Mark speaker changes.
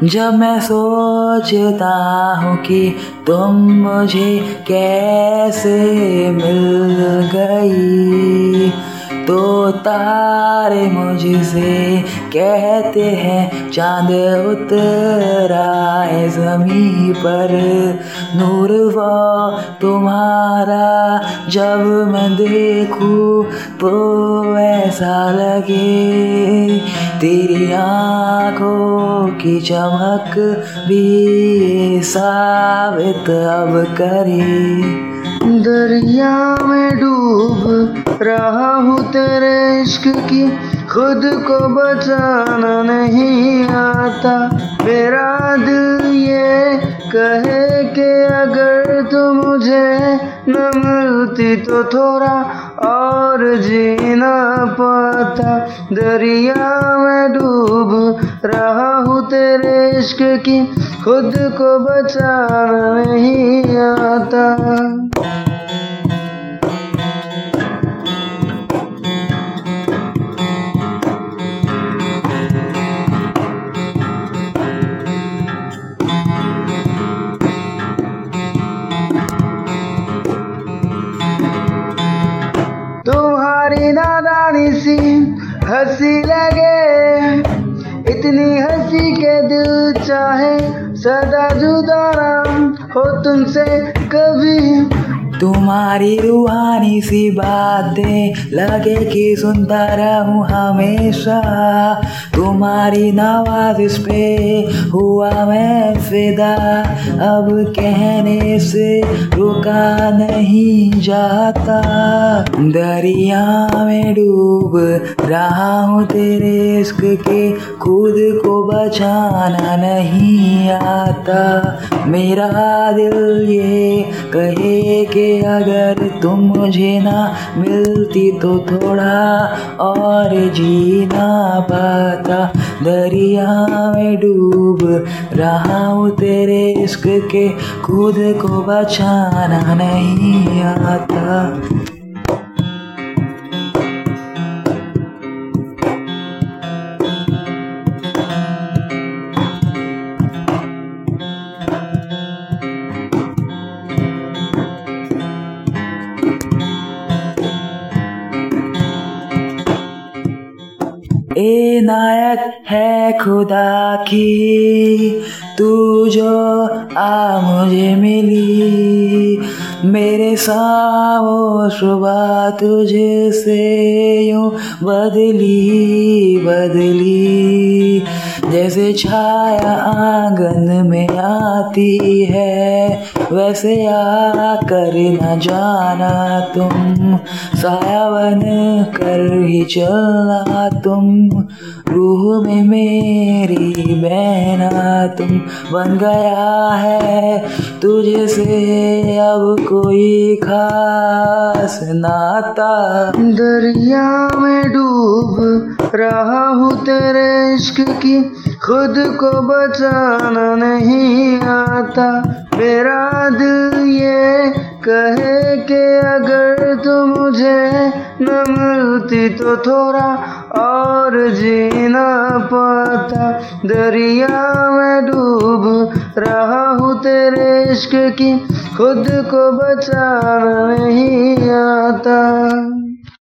Speaker 1: जब मैं सोचता हूँ कि तुम मुझे कैसे मिल गई, तो तारे मुझसे कहते हैं चांद उतरा है ज़मीं पर। नूर वो तुम्हारा जब मैं देखूं तो ऐसा लगे तेरी आँखों की चमक भी साबित अब करे।
Speaker 2: दरिया में डूब रहा हूँ तेरे इश्क की, खुद को बचाना नहीं आता। मेरा दिल ये कहे कि अगर तू मुझे न मिलती तो थोड़ा और जीना पाता। दरिया में डूब रहा हूँ तेरे इश्क की, खुद को बचाना नहीं आता। तुम्हारी नादानी सी हंसी लगे, इतनी हंसी के दिल चाहे सदा जुदा ना हो तुमसे कभी।
Speaker 1: तुम्हारी रूहानी सी बातें लगे कि सुनता रहूं हमेशा। तुम्हारी नवाज़िश पे हुआ मैं फिदा, अब कहने से रुका नहीं जाता। दरिया में डूब रहा हूँ तेरे इश्क के, खुद को बचाना नहीं आता। मेरा दिल ये कहे कि अगर तुम मुझे ना मिलती तो थोड़ा और जीना पाता। दरिया में डूब रहा हूँ तेरे इश्क के, खुद को बचाना नहीं आता। इनायत है खुदा की तू जो आ मुझे मिली, मेरे सामो सुबह तुझसे यूं बदली बदली। जैसे छाया आंगन में आती है, वैसे आकर न जाना तुम, साया बन कर ही चलना तुम। रूह में मेरी बहना तुम बन गया है, तुझसे अब कोई खास नाता।
Speaker 2: दरिया में डूब रहा हूँ तेरे इश्क की, खुद को बचाना नहीं आता। मेरा दिल ये कहे कि अगर तू मुझे न मिलती तो थोड़ा और जीना पाता। दरिया में डूब रहा हूँ तेरे इश्क की, खुद को बचाना नहीं आता।